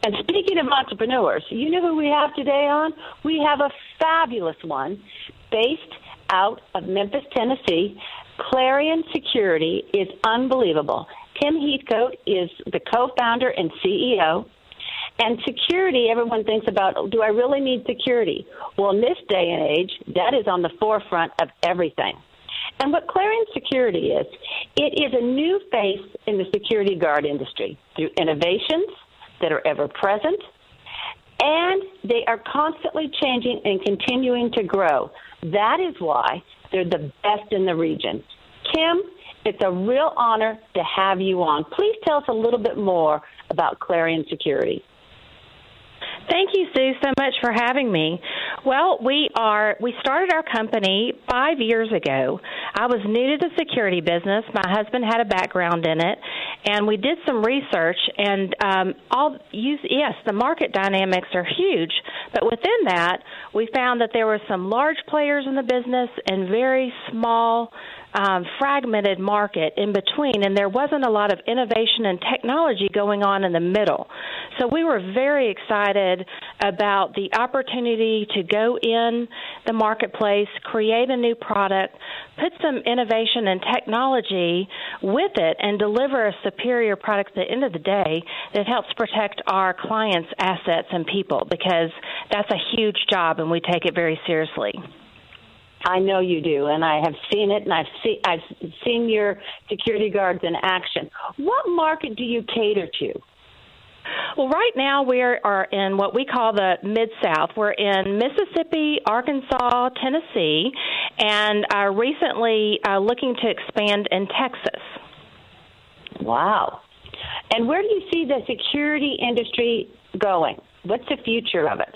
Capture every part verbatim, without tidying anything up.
And speaking of entrepreneurs, you know who we have today on? We have a fabulous one based out of Memphis, Tennessee. Clarion Security is unbelievable. Tim Heathcote is the co-founder and C E O. And security, everyone thinks about, do I really need security? Well, in this day and age, that is on the forefront of everything. And what Clarion Security is, it is a new face in the security guard industry through innovations that are ever present, and they are constantly changing and continuing to grow. That is why they're the best in the region. Kim, it's a real honor to have you on. Please tell us a little bit more about Clarion Security. Thank you, Sue, so much for having me. Well, we are we started our company five years ago. I was new to the security business. My husband had a background in it, and we did some research. And um, all use yes, the market dynamics are huge, but within that, we found that there were some large players in the business and very small, Um, fragmented market in between, and there wasn't a lot of innovation and technology going on in the middle. So we were very excited about the opportunity to go in the marketplace, create a new product, put some innovation and technology with it, and deliver a superior product at the end of the day that helps protect our clients' assets and people, because that's a huge job and we take it very seriously. I know you do, and I have seen it, and I've seen I've seen your security guards in action. What market do you cater to? Well, right now we are in what we call the Mid-South. We're in Mississippi, Arkansas, Tennessee, and are recently uh, looking to expand in Texas. Wow. And where do you see the security industry going? What's the future of it?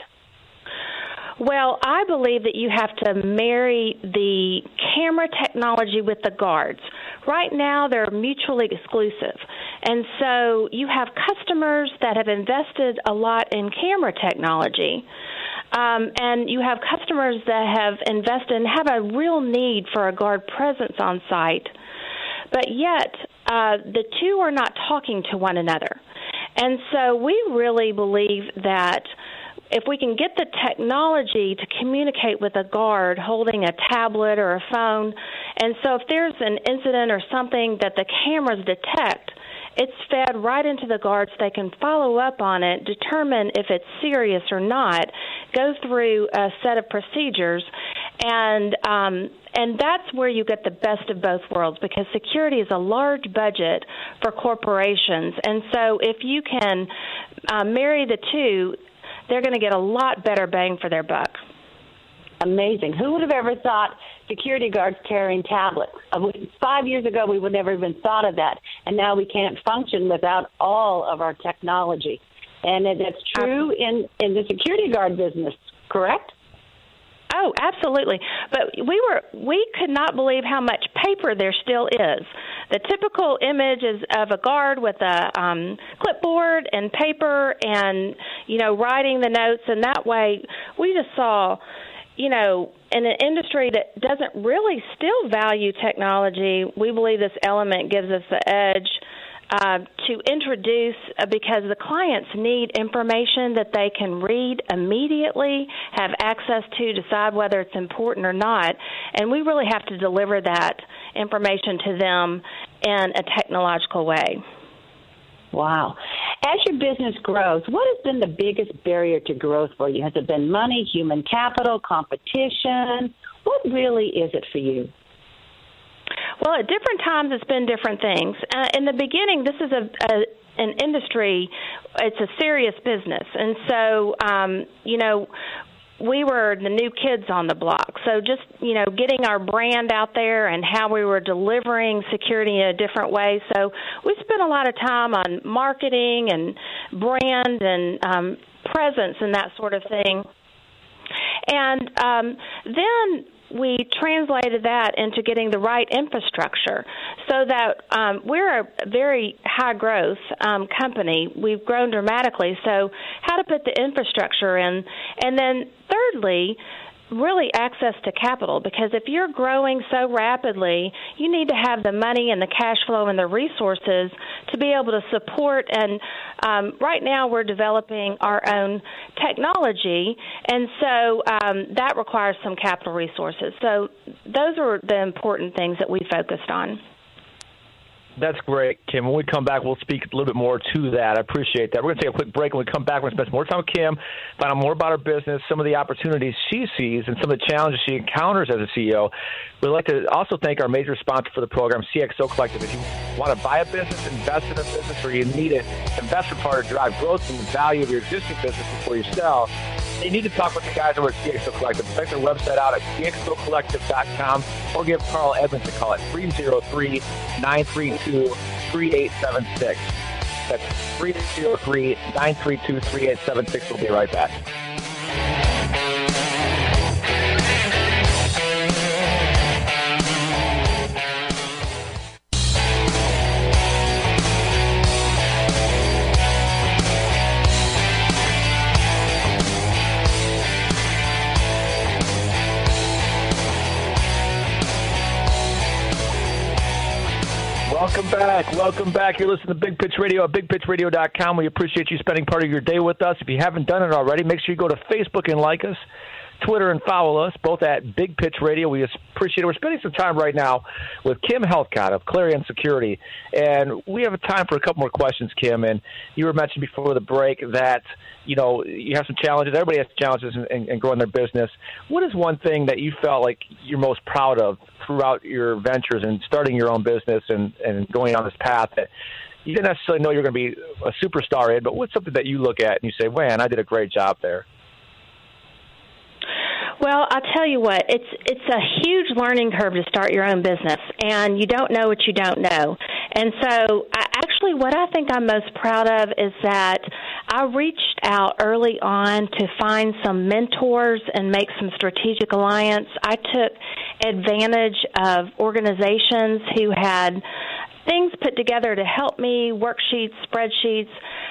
Well, I believe that you have to marry the camera technology with the guards. Right now, they're mutually exclusive. And so you have customers that have invested a lot in camera technology, um, and you have customers that have invested and have a real need for a guard presence on site. But yet, uh, the two are not talking to one another. And so we really believe that if we can get the technology to communicate with a guard holding a tablet or a phone, and so if there's an incident or something that the cameras detect, it's fed right into the guards. They can follow up on it, determine if it's serious or not, go through a set of procedures, and um, and that's where you get the best of both worlds, because security is a large budget for corporations. And so if you can uh, marry the two, they're going to get a lot better bang for their buck. Amazing. Who would have ever thought security guards carrying tablets? Five years ago, we would never even thought of that, and now we can't function without all of our technology. And that's true in, in the security guard business, correct? Oh, absolutely. But we were we could not believe how much paper there still is. The typical image is of a guard with a um, clipboard and paper and, you know, writing the notes. And that way we just saw, you know, in an industry that doesn't really still value technology, we believe this element gives us the edge Uh, to introduce, uh, because the clients need information that they can read immediately, have access to, decide whether it's important or not, and we really have to deliver that information to them in a technological way. Wow. As your business grows, what has been the biggest barrier to growth for you? Has it been money, human capital, competition? What really is it for you? Well, at different times, it's been different things. Uh, in the beginning, this is a, a an industry, it's a serious business. And so, um, you know, we were the new kids on the block. So just, you know, getting our brand out there and how we were delivering security in a different way. So we spent a lot of time on marketing and brand and um, presence and that sort of thing. And um, then we translated that into getting the right infrastructure so that um, we're a very high-growth um, company. We've grown dramatically, so how to put the infrastructure in. And then thirdly, really access to capital, because if you're growing so rapidly, you need to have the money and the cash flow and the resources to be able to support. And um, right now we're developing our own technology, and so um, that requires some capital resources. So those are the important things that we focused on. That's great, Kim. When we come back, we'll speak a little bit more to that. I appreciate that. We're going to take a quick break. When we come back, we're going to spend more time with Kim, find out more about her business, some of the opportunities she sees, and some of the challenges she encounters as a C E O. We'd like to also thank our major sponsor for the program, C X O Collective. If you want to buy a business, invest in a business, or you need an investment partner to drive growth and the value of your existing business before you sell, you need to talk with the guys over at C X O Collective. Check their website out at C X O collective dot com or give Carl Edmonds a call at three oh three, nine three two, three eight seven six. That's three oh three, nine three two, three eight seven six. We'll be right back. Welcome back. Welcome back. You're listening to Big Pitch Radio at big pitch radio dot com. We appreciate you spending part of your day with us. If you haven't done it already, make sure you go to Facebook and like us, Twitter and follow us, both at Big Pitch Radio. We appreciate it. We're spending some time right now with Kim Helfgott of Clarion Security, and we have time for a couple more questions, Kim. And you were mentioning before the break that, you know, you have some challenges. Everybody has challenges in, in, in growing their business. What is one thing that you felt like you're most proud of throughout your ventures and starting your own business and, and going on this path that you didn't necessarily know you're going to be a superstar in, but what's something that you look at and you say, man, I did a great job there? Well, I'll tell you what, it's it's a huge learning curve to start your own business, and you don't know what you don't know. And so I, actually what I think I'm most proud of is that I reached out early on to find some mentors and make some strategic alliance. I took advantage of organizations who had things put together to help me, worksheets, spreadsheets.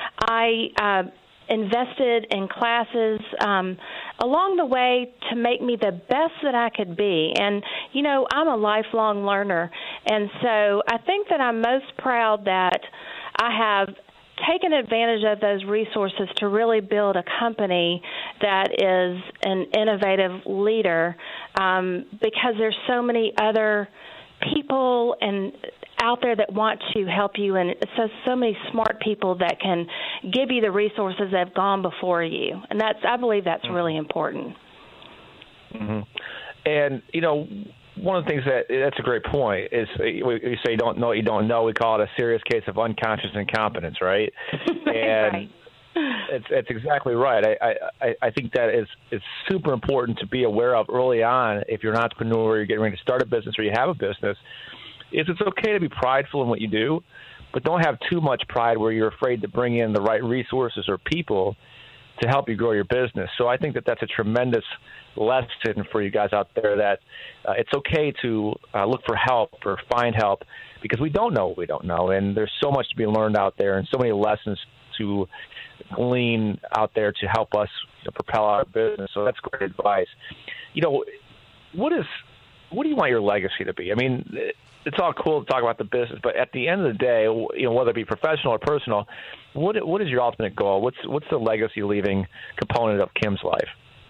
I uh, invested in classes um, along the way to make me the best that I could be. And, you know, I'm a lifelong learner. And so I think that I'm most proud that I have taken advantage of those resources to really build a company that is an innovative leader, um, because there's so many other people and out there that want to help you, and so so many smart people that can give you the resources that have gone before you, and that's I believe that's really important. Mm-hmm. And you know, one of the things that that's a great point is we say you don't know what you don't know. We call it a serious case of unconscious incompetence, right? And right. It's, it's exactly right. I, I, I think that is it's super important to be aware of early on if you're an entrepreneur or you're getting ready to start a business or you have a business. Is it's okay to be prideful in what you do, but don't have too much pride where you're afraid to bring in the right resources or people to help you grow your business. So I think that that's a tremendous lesson for you guys out there, that uh, it's okay to uh, look for help or find help, because we don't know what we don't know, and there's so much to be learned out there and so many lessons to glean out there to help us, you know, propel our business. So that's great advice. You know, what is what do you want your legacy to be? I mean, it's all cool to talk about the business, but at the end of the day, you know, whether it be professional or personal, what what is your ultimate goal? What's what's the legacy leaving component of Kim's life?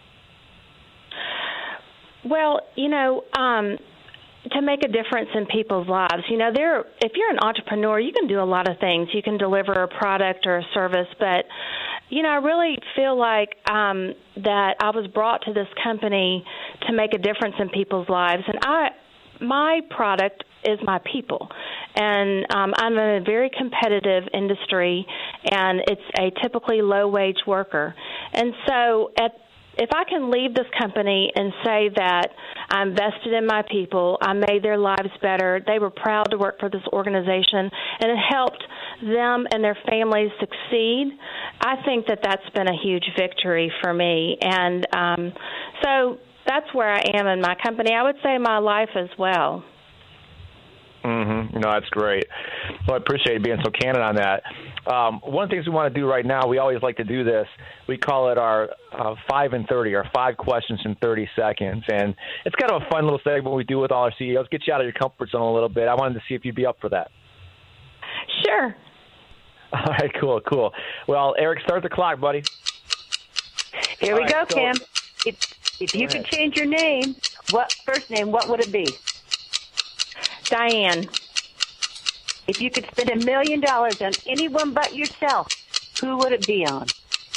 Well, you know, um, to make a difference in people's lives. You know, there. If you're an entrepreneur, you can do a lot of things. You can deliver a product or a service, but you know, I really feel like um, that I was brought to this company to make a difference in people's lives, and I, my product is my people, and um, I'm in a very competitive industry, and it's a typically low-wage worker, and so at if I can leave this company and say that I invested in my people, I made their lives better, they were proud to work for this organization, and it helped them and their families succeed, I think that that's been a huge victory for me. And um, so that's where I am in my company. I would say my life as well. Mm-hmm. No, that's great. Well, I appreciate you being so candid on that. Um, one of the things we want to do right now, we always like to do this. We call it our uh, five and thirty, our five questions in thirty seconds, and it's kind of a fun little segment we do with all our C E Os. Get you out of your comfort zone a little bit. I wanted to see if you'd be up for that. Sure. All right, cool, cool. Well, Eric, start the clock, buddy. Here we all go, right, so, Kim. If, if you could change your name, what first name, what would it be? Diane. If you could spend a million dollars on anyone but yourself, who would it be on?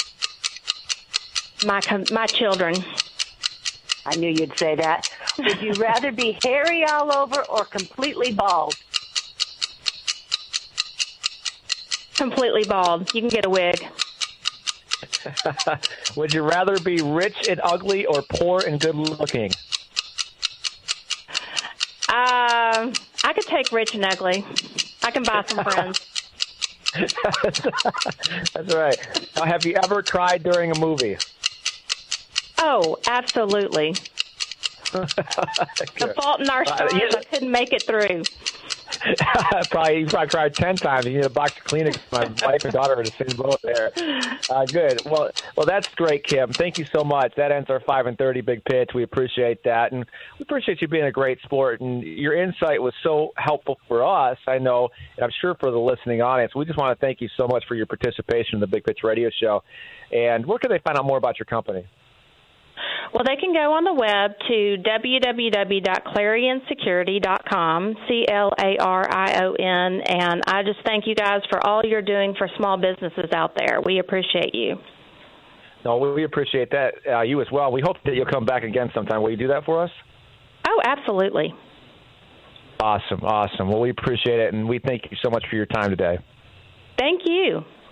My my children. I knew you'd say that. Would you rather be hairy all over or completely bald? Completely bald. You can get a wig. Would you rather be rich and ugly or poor and good looking? Uh, I could take rich and ugly. I can buy some friends. That's right. Now, have you ever cried during a movie? Oh, absolutely. The Fault in Our Stars, uh, yeah. I couldn't make it through. probably you probably cried ten times. You need a box of Kleenex. My wife and daughter are in the same boat there. Uh, good. Well, well, that's great, Kim. Thank you so much. That ends our five and thirty big pitch. We appreciate that, and we appreciate you being a great sport. And your insight was so helpful for us. I know, and I'm sure for the listening audience. We just want to thank you so much for your participation in the Big Pitch Radio Show. And where can they find out more about your company? Well, they can go on the web to w w w dot clarion security dot com, C L A R I O N, and I just thank you guys for all you're doing for small businesses out there. We appreciate you. No, we appreciate that, uh, you as well. We hope that you'll come back again sometime. Will you do that for us? Oh, absolutely. Awesome, awesome. Well, we appreciate it, and we thank you so much for your time today. Thank you.